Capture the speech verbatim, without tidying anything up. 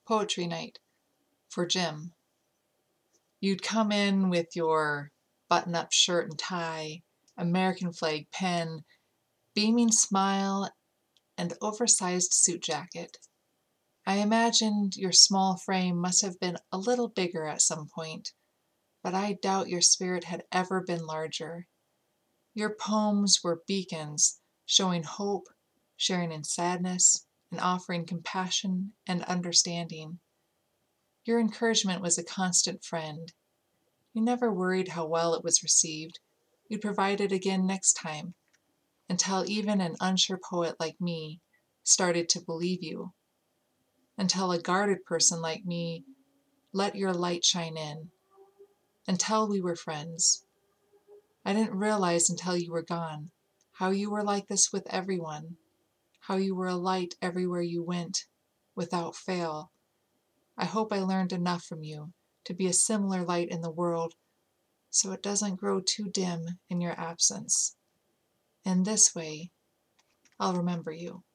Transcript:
poetry night for Jim. You'd come in with your button-up shirt and tie, American flag pen, beaming smile, and oversized suit jacket. I imagined your small frame must have been a little bigger at some point, but I doubt your spirit had ever been larger. Your poems were beacons, showing hope, sharing in sadness, and offering compassion and understanding. Your encouragement was a constant friend. You never worried how well it was received. You'd provide it again next time, until even an unsure poet like me started to believe you, until a guarded person like me let your light shine in, until we were friends. I didn't realize until you were gone how you were like this with everyone, how you were a light everywhere you went, without fail. I hope I learned enough from you to be a similar light in the world so it doesn't grow too dim in your absence. In this way, I'll remember you.